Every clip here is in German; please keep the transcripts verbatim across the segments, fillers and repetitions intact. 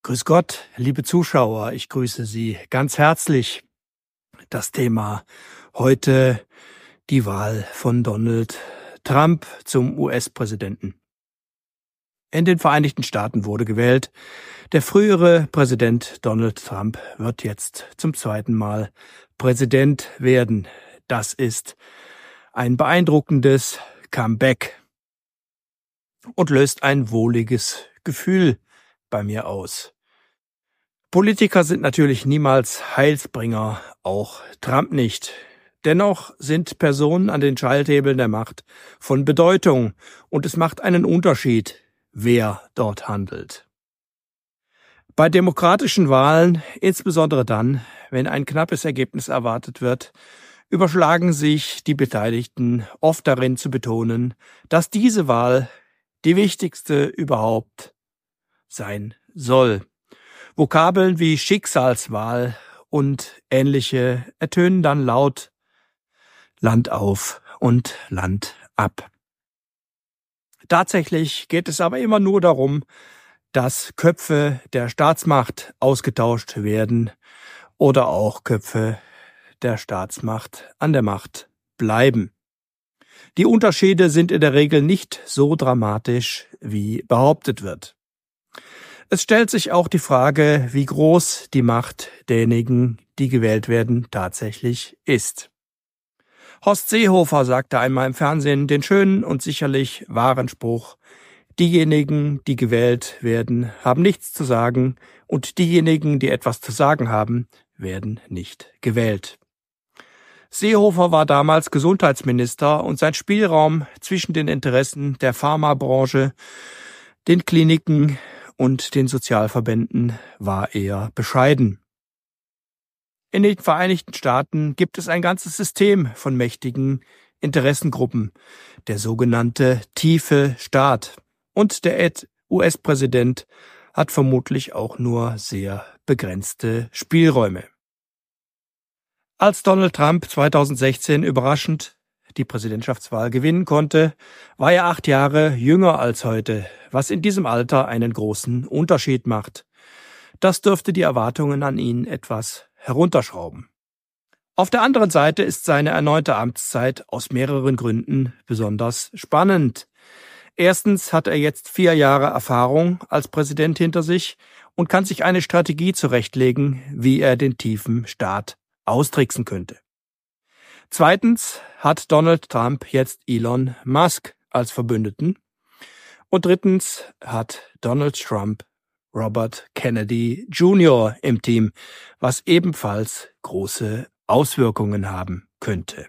Grüß Gott, liebe Zuschauer, ich grüße Sie ganz herzlich. Das Thema heute die Wahl von Donald Trump zum U S-Präsidenten. In den Vereinigten Staaten wurde gewählt. Der frühere Präsident Donald Trump wird jetzt zum zweiten Mal Präsident werden. Das ist ein beeindruckendes Comeback und löst ein wohliges Gefühl bei mir aus. Politiker sind natürlich niemals Heilsbringer, auch Trump nicht. Dennoch sind Personen an den Schalthebeln der Macht von Bedeutung und es macht einen Unterschied, wer dort handelt. Bei demokratischen Wahlen, insbesondere dann, wenn ein knappes Ergebnis erwartet wird, überschlagen sich die Beteiligten oft darin zu betonen, dass diese Wahl die wichtigste überhaupt sein soll. Vokabeln wie Schicksalswahl und ähnliche ertönen dann laut Land auf und Land ab. Tatsächlich geht es aber immer nur darum, dass Köpfe der Staatsmacht ausgetauscht werden oder auch Köpfe der Staatsmacht an der Macht bleiben. Die Unterschiede sind in der Regel nicht so dramatisch, wie behauptet wird. Es stellt sich auch die Frage, wie groß die Macht derjenigen, die gewählt werden, tatsächlich ist. Horst Seehofer sagte einmal im Fernsehen den schönen und sicherlich wahren Spruch: Diejenigen, die gewählt werden, haben nichts zu sagen und diejenigen, die etwas zu sagen haben, werden nicht gewählt. Seehofer war damals Gesundheitsminister und sein Spielraum zwischen den Interessen der Pharmabranche, den Kliniken und den Sozialverbänden war eher bescheiden. In den Vereinigten Staaten gibt es ein ganzes System von mächtigen Interessengruppen, der sogenannte tiefe Staat. Und der U S-Präsident hat vermutlich auch nur sehr begrenzte Spielräume. Als Donald Trump zweitausendsechzehn überraschend die Präsidentschaftswahl gewinnen konnte, war er acht Jahre jünger als heute, was in diesem Alter einen großen Unterschied macht. Das dürfte die Erwartungen an ihn etwas herunterschrauben. Auf der anderen Seite ist seine erneute Amtszeit aus mehreren Gründen besonders spannend. Erstens hat er jetzt vier Jahre Erfahrung als Präsident hinter sich und kann sich eine Strategie zurechtlegen, wie er den tiefen Staat austricksen könnte. Zweitens hat Donald Trump jetzt Elon Musk als Verbündeten. Und drittens hat Donald Trump Robert Kennedy Junior im Team, was ebenfalls große Auswirkungen haben könnte.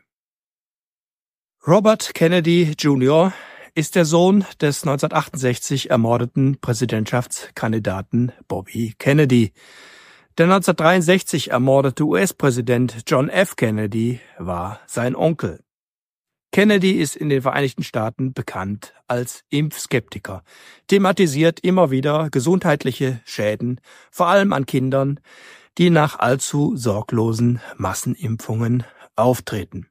Robert Kennedy Junior ist der Sohn des neunzehnhundertachtundsechzig ermordeten Präsidentschaftskandidaten Bobby Kennedy. Der neunzehnhundertdreiundsechzig ermordete U S-Präsident John F. Kennedy war sein Onkel. Kennedy ist in den Vereinigten Staaten bekannt als Impfskeptiker, thematisiert immer wieder gesundheitliche Schäden, vor allem an Kindern, die nach allzu sorglosen Massenimpfungen auftreten.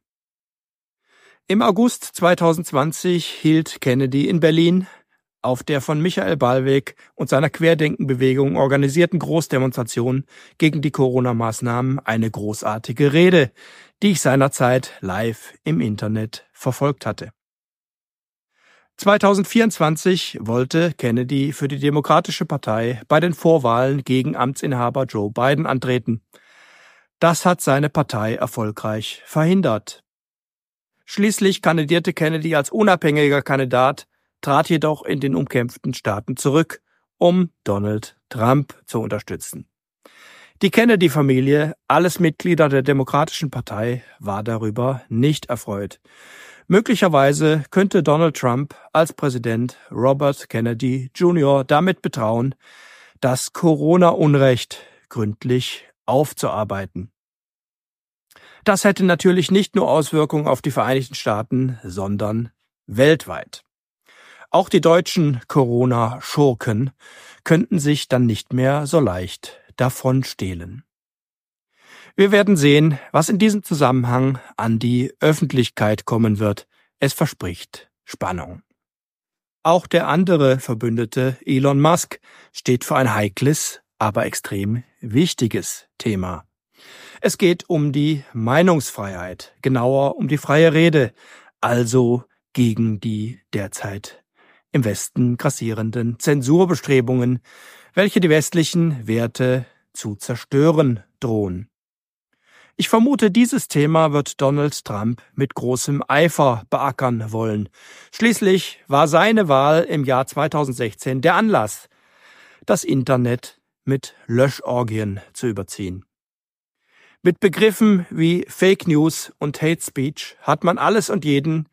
Im August zweitausendzwanzig hielt Kennedy in Berlin auf der von Michael Ballweg und seiner Querdenken-Bewegung organisierten Großdemonstration gegen die Corona-Maßnahmen eine großartige Rede, die ich seinerzeit live im Internet verfolgt hatte. zweitausendvierundzwanzig wollte Kennedy für die Demokratische Partei bei den Vorwahlen gegen Amtsinhaber Joe Biden antreten. Das hat seine Partei erfolgreich verhindert. Schließlich kandidierte Kennedy als unabhängiger Kandidat, trat jedoch in den umkämpften Staaten zurück, um Donald Trump zu unterstützen. Die Kennedy-Familie, alles Mitglieder der Demokratischen Partei, war darüber nicht erfreut. Möglicherweise könnte Donald Trump als Präsident Robert Kennedy Junior damit betrauen, das Corona-Unrecht gründlich aufzuarbeiten. Das hätte natürlich nicht nur Auswirkungen auf die Vereinigten Staaten, sondern weltweit. Auch die deutschen Corona-Schurken könnten sich dann nicht mehr so leicht davon stehlen. Wir werden sehen, was in diesem Zusammenhang an die Öffentlichkeit kommen wird. Es verspricht Spannung. Auch der andere Verbündete, Elon Musk, steht für ein heikles aber extrem wichtiges Thema. Es geht um die Meinungsfreiheit, genauer um die freie Rede, also gegen die derzeit im Westen grassierenden Zensurbestrebungen, welche die westlichen Werte zu zerstören drohen. Ich vermute, dieses Thema wird Donald Trump mit großem Eifer beackern wollen. Schließlich war seine Wahl im Jahr zweitausendsechzehn der Anlass, das Internet mit Löschorgien zu überziehen. Mit Begriffen wie Fake News und Hate Speech hat man alles und jeden,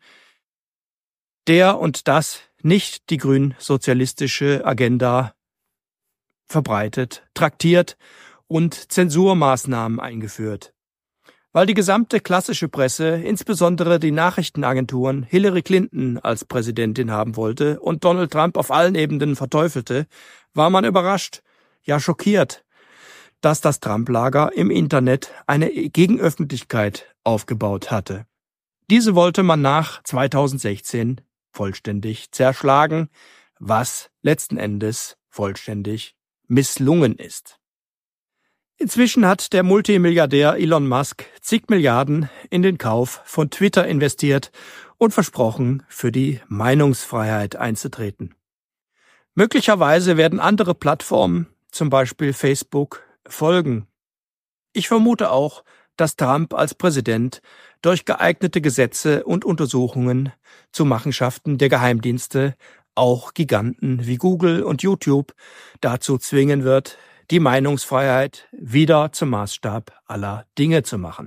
der und das nicht die grün-sozialistische Agenda verbreitet, traktiert und Zensurmaßnahmen eingeführt. Weil die gesamte klassische Presse, insbesondere die Nachrichtenagenturen, Hillary Clinton als Präsidentin haben wollte und Donald Trump auf allen Ebenen verteufelte, war man überrascht, ja schockiert, dass das Trump-Lager im Internet eine Gegenöffentlichkeit aufgebaut hatte. Diese wollte man nach zweitausendsechzehn vollständig zerschlagen, was letzten Endes vollständig misslungen ist. Inzwischen hat der Multimilliardär Elon Musk zig Milliarden in den Kauf von Twitter investiert und versprochen, für die Meinungsfreiheit einzutreten. Möglicherweise werden andere Plattformen, zum Beispiel Facebook, folgen. Ich vermute auch, dass Trump als Präsident durch geeignete Gesetze und Untersuchungen zu Machenschaften der Geheimdienste auch Giganten wie Google und YouTube dazu zwingen wird, die Meinungsfreiheit wieder zum Maßstab aller Dinge zu machen.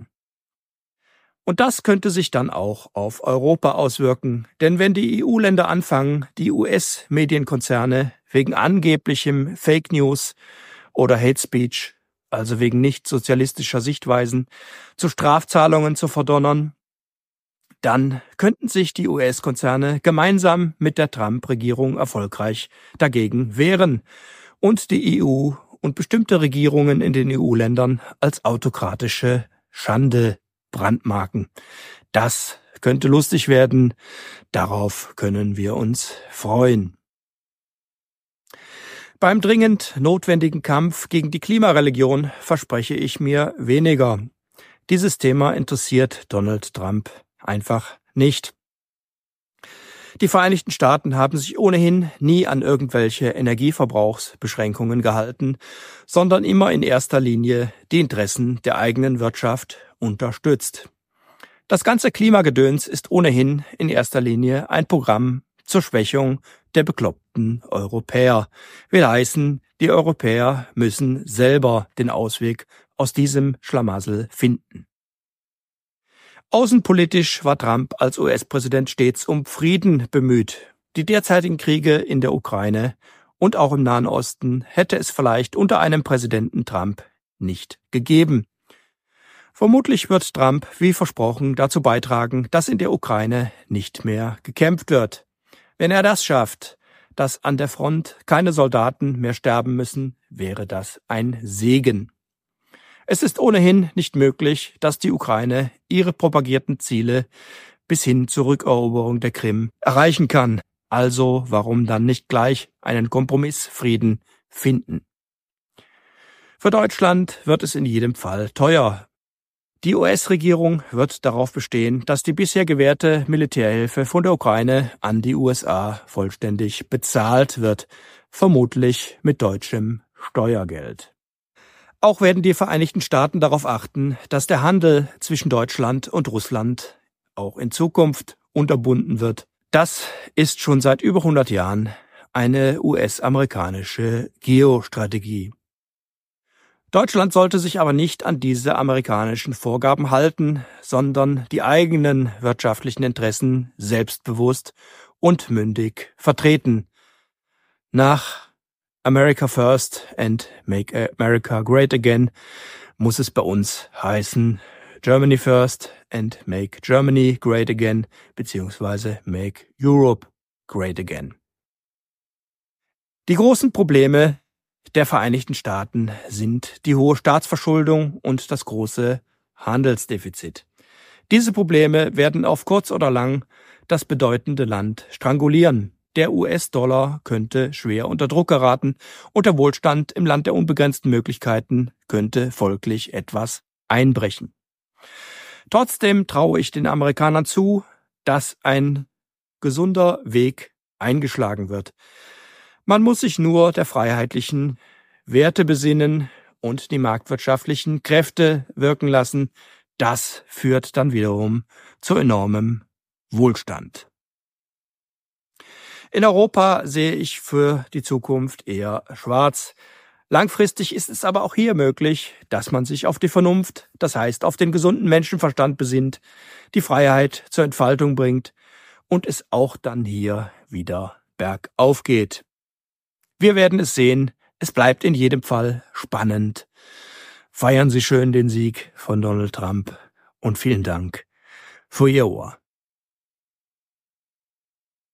Und das könnte sich dann auch auf Europa auswirken, denn wenn die E U-Länder anfangen, die U S-Medienkonzerne wegen angeblichem Fake News oder Hate Speech, also wegen nicht sozialistischer Sichtweisen, zu Strafzahlungen zu verdonnern, dann könnten sich die U S-Konzerne gemeinsam mit der Trump-Regierung erfolgreich dagegen wehren und die E U und bestimmte Regierungen in den E U-Ländern als autokratische Schande brandmarken. Das könnte lustig werden, darauf können wir uns freuen. Beim dringend notwendigen Kampf gegen die Klimareligion verspreche ich mir weniger. Dieses Thema interessiert Donald Trump einfach nicht. Die Vereinigten Staaten haben sich ohnehin nie an irgendwelche Energieverbrauchsbeschränkungen gehalten, sondern immer in erster Linie die Interessen der eigenen Wirtschaft unterstützt. Das ganze Klimagedöns ist ohnehin in erster Linie ein Programm zur Schwächung der bekloppten Europäer. Will heißen, die Europäer müssen selber den Ausweg aus diesem Schlamassel finden. Außenpolitisch war Trump als U S-Präsident stets um Frieden bemüht. Die derzeitigen Kriege in der Ukraine und auch im Nahen Osten hätte es vielleicht unter einem Präsidenten Trump nicht gegeben. Vermutlich wird Trump, wie versprochen, dazu beitragen, dass in der Ukraine nicht mehr gekämpft wird. Wenn er das schafft, dass an der Front keine Soldaten mehr sterben müssen, wäre das ein Segen. Es ist ohnehin nicht möglich, dass die Ukraine ihre propagierten Ziele bis hin zur Rückeroberung der Krim erreichen kann. Also warum dann nicht gleich einen Kompromissfrieden finden? Für Deutschland wird es in jedem Fall teuer. Die U S-Regierung wird darauf bestehen, dass die bisher gewährte Militärhilfe von der Ukraine an die U S A vollständig bezahlt wird, vermutlich mit deutschem Steuergeld. Auch werden die Vereinigten Staaten darauf achten, dass der Handel zwischen Deutschland und Russland auch in Zukunft unterbunden wird. Das ist schon seit über hundert Jahren eine U S-amerikanische Geostrategie. Deutschland sollte sich aber nicht an diese amerikanischen Vorgaben halten, sondern die eigenen wirtschaftlichen Interessen selbstbewusst und mündig vertreten. Nach America First and Make America Great Again muss es bei uns heißen Germany First and Make Germany Great Again beziehungsweise Make Europe Great Again. Die großen Probleme der Vereinigten Staaten sind die hohe Staatsverschuldung und das große Handelsdefizit. Diese Probleme werden auf kurz oder lang das bedeutende Land strangulieren. Der U S-Dollar könnte schwer unter Druck geraten und der Wohlstand im Land der unbegrenzten Möglichkeiten könnte folglich etwas einbrechen. Trotzdem traue ich den Amerikanern zu, dass ein gesunder Weg eingeschlagen wird. Man muss sich nur der freiheitlichen Werte besinnen und die marktwirtschaftlichen Kräfte wirken lassen. Das führt dann wiederum zu enormem Wohlstand. In Europa sehe ich für die Zukunft eher schwarz. Langfristig ist es aber auch hier möglich, dass man sich auf die Vernunft, das heißt auf den gesunden Menschenverstand besinnt, die Freiheit zur Entfaltung bringt und es auch dann hier wieder bergauf geht. Wir werden es sehen, es bleibt in jedem Fall spannend. Feiern Sie schön den Sieg von Donald Trump und vielen Dank für Ihr Ohr.